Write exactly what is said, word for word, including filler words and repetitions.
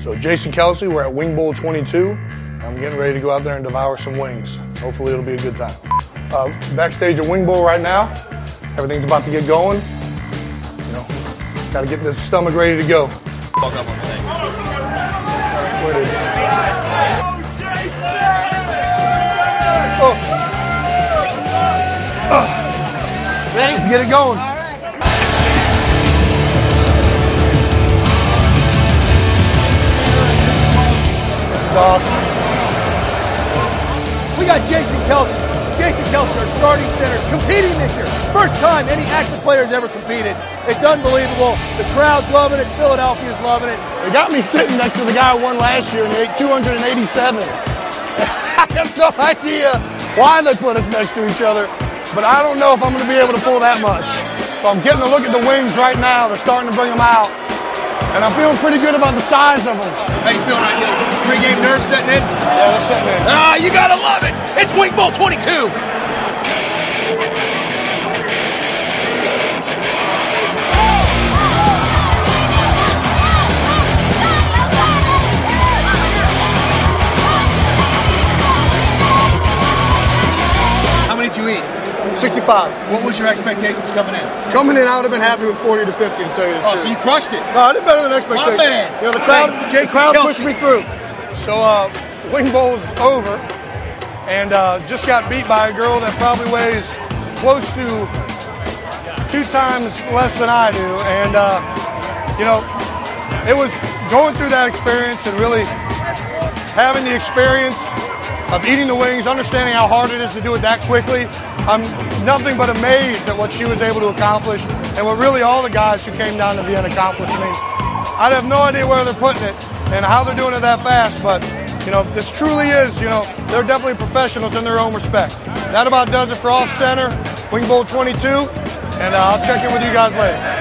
So Jason Kelsey, we're at Wing Bowl twenty-two. I'm getting ready to go out there and devour some wings. Hopefully it'll be a good time. Uh, backstage at Wing Bowl right now. Everything's about to get going. You know, got to get this stomach ready to go. Fuck up on the thing. Where is it? Oh. Oh. Ready? Let's get it going. Awesome. We got Jason Kelsey. Jason Kelsey, our starting center, competing this year. First time any active player has ever competed. It's unbelievable. The crowd's loving it. Philadelphia's loving it. They got me sitting next to the guy who won last year and he ate two hundred eighty-seven. I have no idea why they put us next to each other, but I don't know if I'm going to be able to pull that much. So I'm getting a look at the wings right now. They're starting to bring them out. And I'm feeling pretty good about the size of them. How you feeling right now? Pre-game nerves setting in? Yeah, they're setting in. Ah, you gotta love it! It's Wing Bowl twenty-two! How many did you eat? sixty-five. What was your expectations coming in? Coming in, I would have been happy with forty to fifty, to tell you the Oh, truth. so you crushed it. No, I did better than expectations. My man. You know, the crowd, Hey, the crowd Jason pushed me through. So, uh, Wing Bowl's over, and uh, just got beat by a girl that probably weighs close to two times less than I do. And, uh, you know, it was going through that experience and really having the experience of eating the wings, understanding how hard it is to do it that quickly. I'm nothing but amazed at what she was able to accomplish and what really all the guys who came down to Vienna accomplished. I mean, I have no idea where they're putting it and how they're doing it that fast, but, you know, this truly is, you know, they're definitely professionals in their own respect. That about does it for Off Center, Wing Bowl twenty-two, and uh, I'll check in with you guys later.